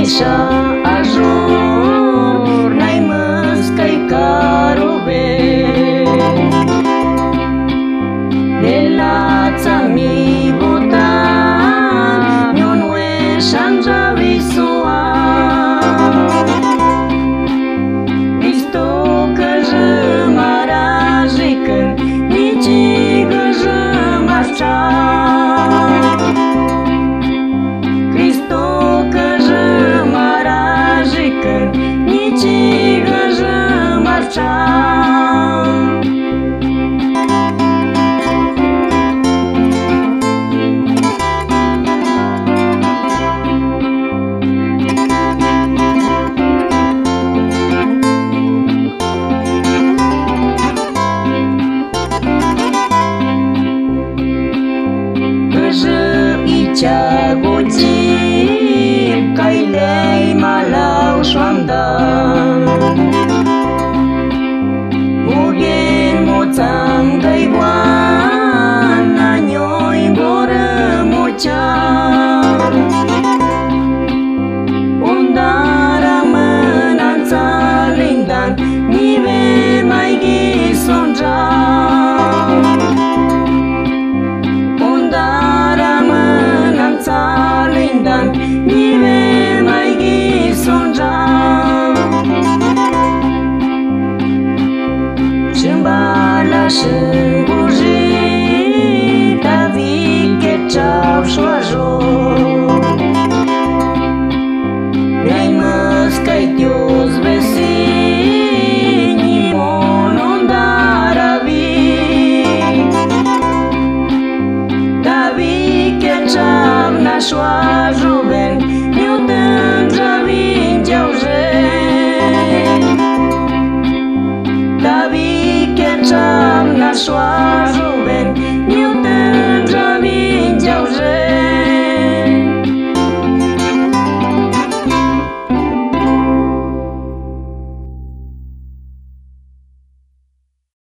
Isha ajur nai mas kai karube Dela tsami buta nyonwe shanja visua Visto că je marajic nici că je marcha Chaguti kai lei malau shwanda Mugen motsam kai wana nyoi bore mocha Undara menanza lindan nive mai gisonja Lindan nive mai gisonja Shambala shimbuji Davike chau shwajo Nei mas kai tios vesi Ni monondara vi Davike chau na shwajo ben Nyo tëndra vin gjau zhe Davike chau na shwajo